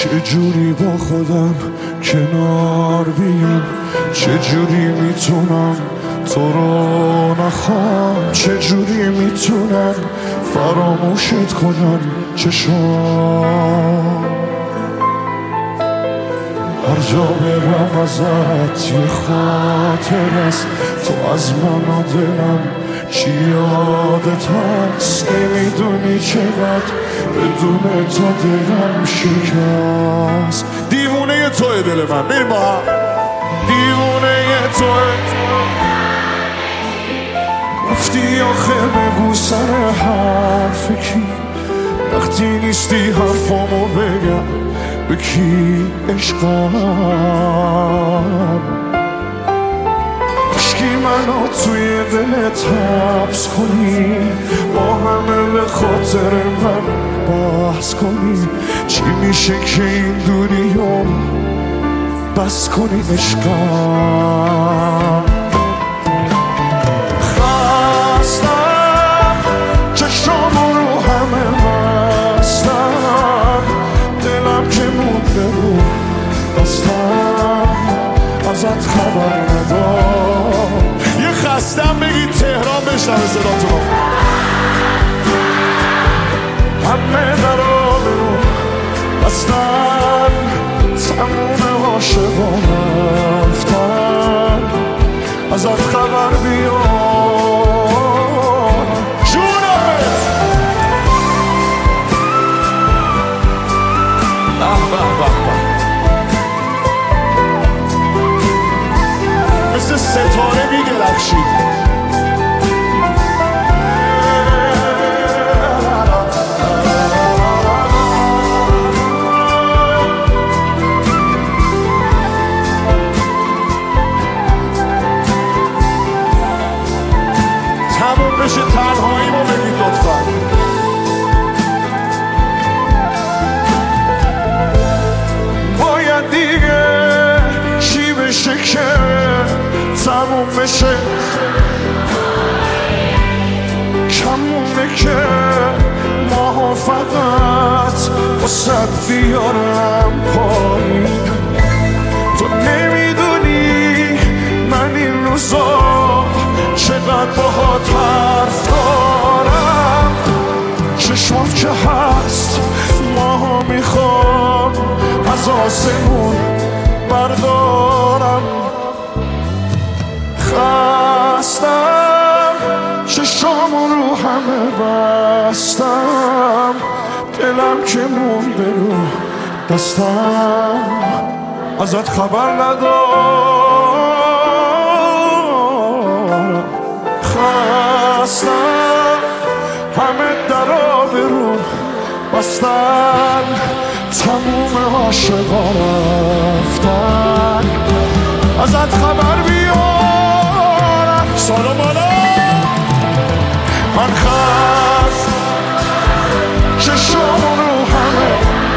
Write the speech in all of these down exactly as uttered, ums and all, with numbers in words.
چجوری با خودم کنار بیام، چجوری میتونم تو رو نخوام، چجوری میتونم فراموشت کنم چشام. هر جا برم ازت یه خاطر است، تو از من و دلم چی یادت هست. نمیدونی چقدر بدون تو دلم شکست. دیوونه توی دل من، بریم با هم. دیوونه توی رفتی آخه بگو سر حرف کی، وقتی نیستی حرفامو بگم به کی عشقم. عشقی منو توی دلت حبس کنی، با همه به خاطر من بحث کنی. چی میشه که این دوریو بس کنی عشقم. خستم چشامو رو همه بستم، دلم که مونده رو بستم، ازت خبر ندارم. یه خستم بگید تهران بشنوه صداتونو. همه درا برو بستن، تموم عاشقان رفتن، ازت خبر بیار جونمت. به به به به، مثل ستاره می‌درخشید. تموم بشه تنهایی ما بگید لطفا. باید دیگه چی بشه که تموم بشه، کمونه که ماها فقط واسد بیارم پایین. تو نمیدونی من این روزا چقدر باهات حرف دارم. چشمات که هست ماها میخوام از آسمون بردارم. خستم چشامو رو همه بستم، دلم که مونده رو دستم، ازت خبر ندارم. خستم همه درا برو بستن، تموم عاشقا رفتن، ازت خبر بیارم. سلام علیکم. من خست چشام رو همه،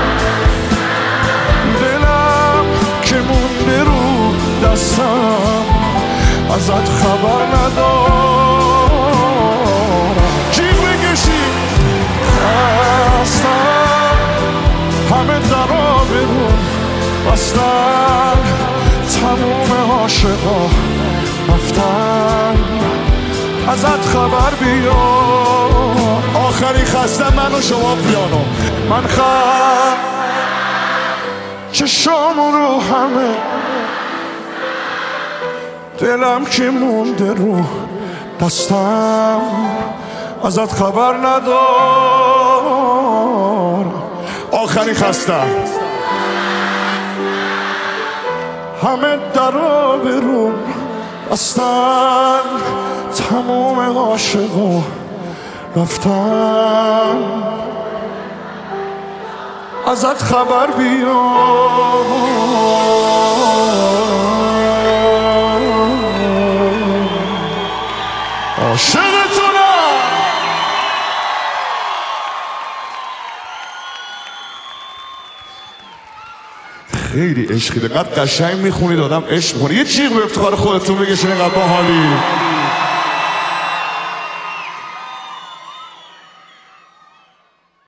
دلم که مونده رو دستم، ازت خبر ندارم. جیغ بکشی. خستم همه درا برون بستن، تموم عاشقا رفتن، ازت خبر بیار. آخری خستم من و شما پیانو. من خست چشامو رو همه، دلم که مونده رو دستم، ازت خبر ندارم. آخری خستم همه درا برون بستن، تموم عاشقا رفتن، ازت خبر بیار. عاشقتونم. خیلی عشقی، دقیقا قشنگ میخونید، آدم عشق میکنه. یه چیغ به افتخار خودتون بگشین، اینقدر باحالی.